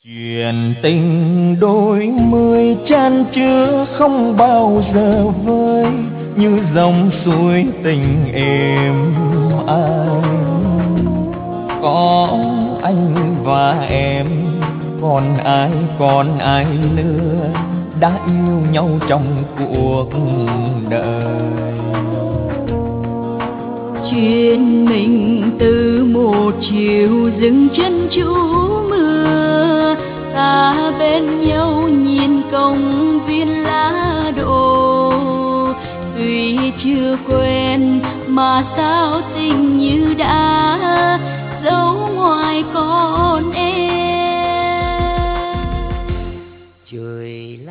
Chuyện tình đôi mươi chan chứa không bao giờ vơi, như dòng suối tình êm ái. Có anh và em, còn ai nữa đã yêu nhau trong cuộc đời. Chuyện mình từ một chiều dừng chân trú mưa, ta bên nhau nhìn công viên lá đổ. Tuy chưa quen mà sao tình như đã giấu ngoài con em. Trời